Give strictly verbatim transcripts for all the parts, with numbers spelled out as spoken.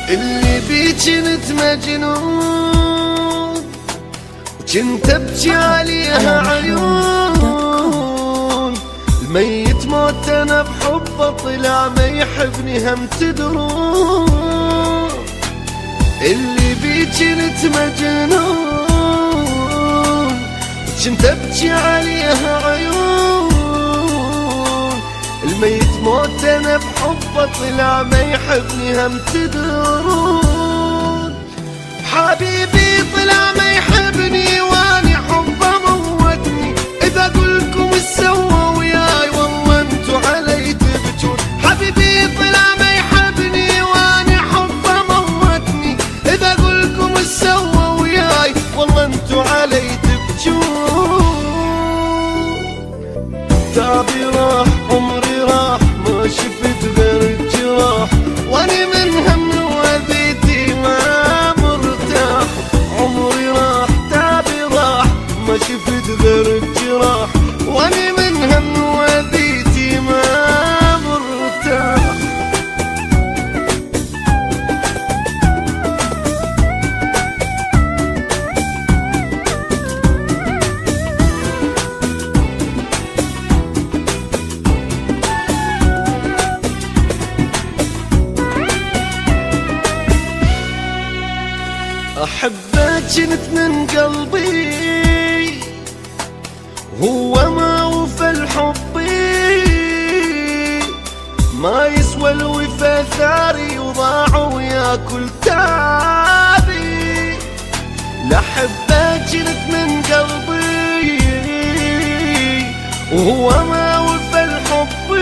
اللي بي جنت مجنون وجنت ابكي عليها عيون. الميت موت انا بحبه طلع ما يحبني هم تدرون. اللي بي جنت مجنون وجنت ابكي عليها عيون. الميت موت انا بحبه طلع ما يحبني هم تدرون. حبيبي طلع ما يحبني واني حبه موتني. اذا اقولكم ايش سوى وياي والله انتو علي تبجون. حبيبي طلع ما يحبني واني حبه موتني. اذا اقولكم ايش سوى وياي والله انتو علي تبجون. تعبي راح عمري راح ما شفت غير الجراح. واني من هم وذيتي ما مرتاح. عمري راح تعبي راح ما شفت غير الجراح. واني من هم وذيتي ما مرتاح. أحبك جنت من قلبي هو ما وفى الحب. ما يسوى الوفا ثاري وضاع وياكل تعبي. لأحبك جنت من قلبي وهو ما وفى الحب.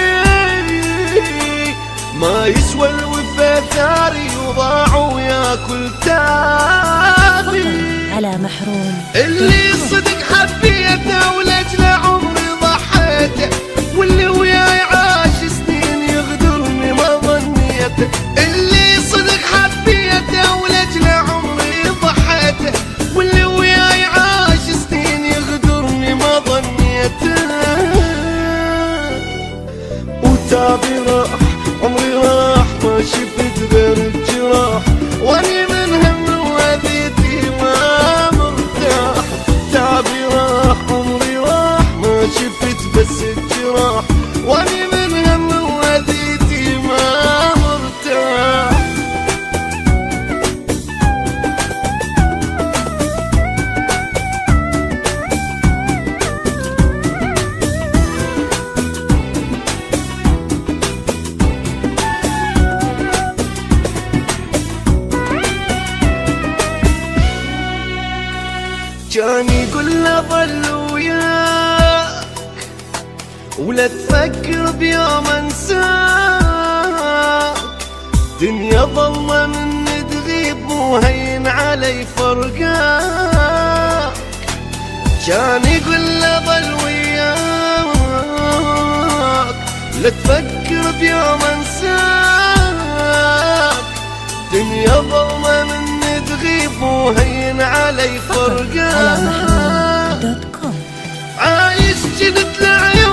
ما يسوى الوفا ثاري وضاع وياكل تعبي. على محروم اللي صدق حبيته ولأجل عمري ضحيته. واللي وياي عاش سنين يغدرني ما ظنيته. اللي صدق حبيته ولأجل عمري ضحيته. واللي وياي عاش سنين يغدرني ما ظنيته. وتعبي راح عمري راح ما شفت غير الجراح. واني من هم وذيتي ما مرتاح. تعبي راح عمري راح ما شفت بس الجراح. واني من هم وذيتي ما مرتاح. كان يقول له ظل وياك ولا تفكر بيوم انساك. دنيا ظلمة من تغيب مو هين علي فرقاك. كان يقول له ظل وياك لا تفكر بيوم انساك. دنيا ظلمة من تغيب مو هين علي فرقاك. على محروم دوت كوم. عايش جنت العيون